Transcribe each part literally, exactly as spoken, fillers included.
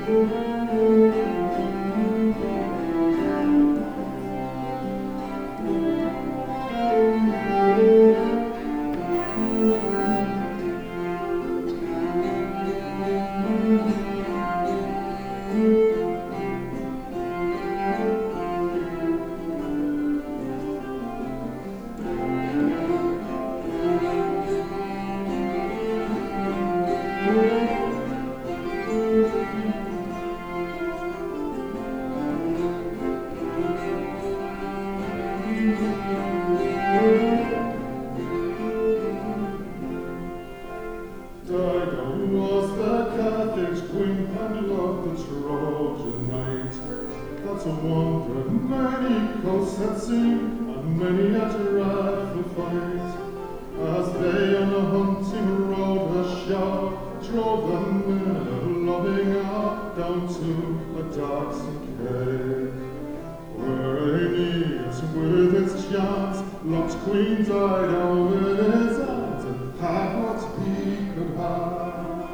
That's a wonder many coasts had seen, and many a dreadful fight, as they on a hunting road a shout drove the men of loving up down to a darksome cave, where Aeneas with its chants locked Queen Dido in his arms and had what he could have.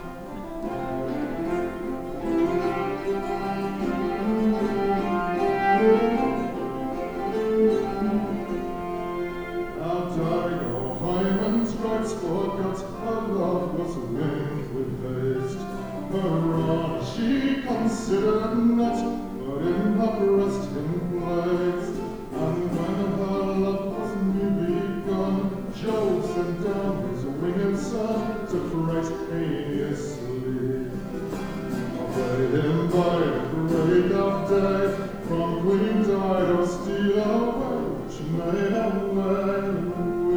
Forgot her love was winged with haste. Her honor she considered not, but in her breast him placed. And when her love was new begun, Jove sent down his winged son to fright Aeneas sleep. Bade him by the break of day from Queen Dido steal away, which made her way.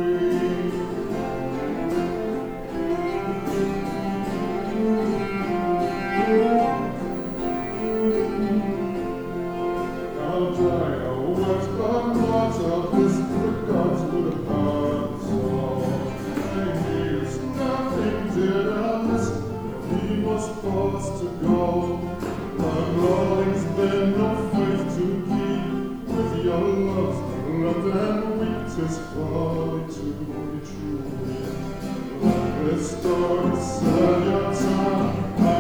Forced to go, but Rawlings bear no faith to keep. With your love's blood and wheat, 'tis folly to be true. Let this story serve your time.